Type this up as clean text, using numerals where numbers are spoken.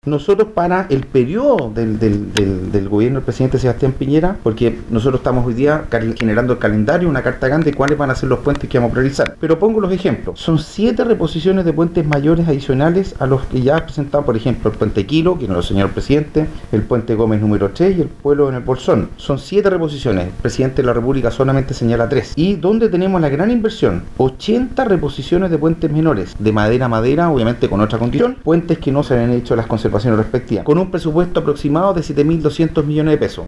Nosotros para el periodo del gobierno del presidente Sebastián Piñera, porque nosotros estamos hoy día generando el calendario, una carta grande de cuáles van a ser los puentes que vamos a priorizar. Pero pongo los ejemplos. Son 7 reposiciones de puentes mayores adicionales a los que ya ha presentado, por ejemplo, el puente Quilo, que no lo señaló el presidente, el puente Gómez número 3 y el pueblo en el Bolsón. Son 7 reposiciones. El presidente de la República solamente señala 3. Y donde tenemos la gran inversión, 80 reposiciones de puentes menores, de madera a madera, obviamente con otra condición, puentes que no se habían hecho las conservaciones respectivas, con un presupuesto aproximado de 7.200 millones de pesos.